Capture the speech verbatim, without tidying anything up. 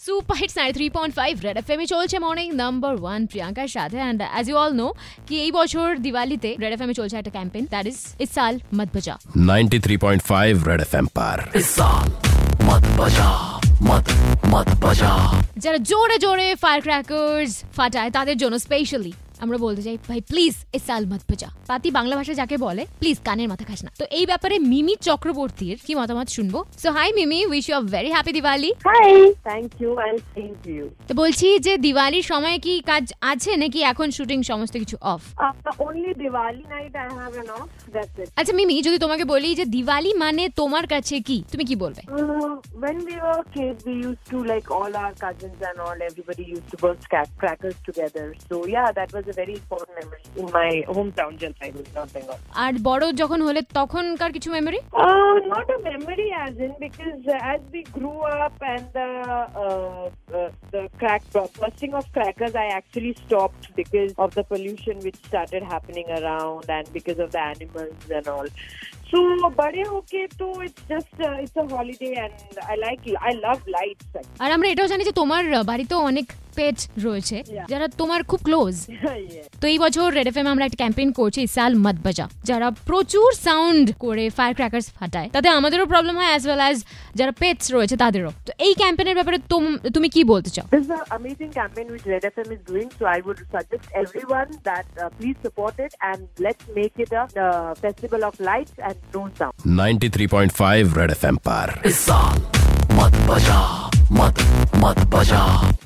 Super hits ninety three point five Red F M এ চলছে morning number one প্রিয়াঙ্কার সাথে। And as you all know কি এই বছর দিওয়ালিতে রেড এফ এম এ চলছে একটা ক্যাম্পেইন, দ্যাট ইজ ইস সাল মত বাজা। Ninety three point five Red FM पर इस साल मत बजा मत मत बजा। যারা জোরে জোরে ফায়ার ক্র্যাকার্স ফাটায় তাদের জন্য স্পেশালি আমরা বলতে চাই ভাই প্লিজ ইস সাল মত বাজা। পাতি বাংলা ভাষা যাকে বলে প্লিজ কানের মাথা খাস না। তো এই ব্যাপারে মিমি চক্রবর্তীর কি মতামত শুনবো। So hi Mimi, wish you a very happy Diwali. Hi, thank you and same to you. তো বলছি যে দিওয়ালির সময় কি কাজ আছে নাকি এখন শুটিং সমস্ত কিছু off? Only Diwali night I have an off, that's it. আচ্ছা মিমি, যদি তোমাকে বলি যে দিওয়ালি মানে তোমার কাছে কি, তুমি কি বলবে? When we were kids, we used to, like, all our cousins and all, everybody used to burst crack- crackers together. So yeah, that was a very important memory in my hometown, Jalpaiguri, North Bengal. আর বড় যখন হলে তখনকার কিছু memory? Uh, not a memory as in, because uh, as we grew up and the uh, uh, the crack bursting of crackers, I actually stopped because of the pollution which started happening around and because of the animals and all. So, bade hoke to it's just uh, it's a holiday and I like I love lights. আর আমরা এটাও জানি যে তোমার বাড়িতেও অনেক পেট রয়েছে যারা তোমার খুব ক্লোজ। তো এই বছর রেড এফএম আমরা একটা ক্যাম্পেইন করছি ইস সাল মত বাজা। যারা প্রচুর সাউন্ড করে ফায়ার ক্র্যাকার্স ফাটায় তাতে আমাদেরও প্রবলেম হয় অ্যাজ ওয়েল অ্যাজ যারা পেটস রয়েছে তাদেরও। তো এই ক্যাম্পেইনের ব্যাপারে তুমি কি বলতে চাও? This is an amazing campaign which Red F M is doing, so I would suggest everyone that uh, please support it and let's make it a uh, festival of lights and no sound. Ninety three point five Red FM पर इस साल मत बजा मत मत बजा।